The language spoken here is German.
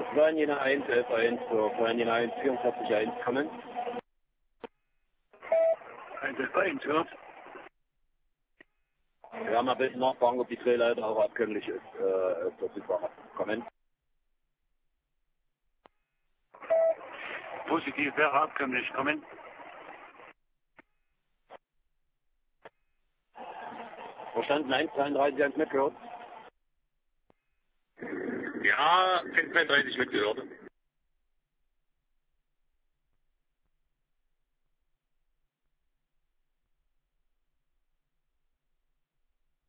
Jena 1, 11.1, so, Jena 1, 44.1, kommen. 1, 11.1, ja. Wir haben ein bisschen nachfragen, ob die Drehleiter auch abkömmlich ist, sozusagen. Kommen. Positiv wäre abkömmlich, kommen. Verstanden, 1,33, 1 mitgehört. Ja, 10,32 mitgehört.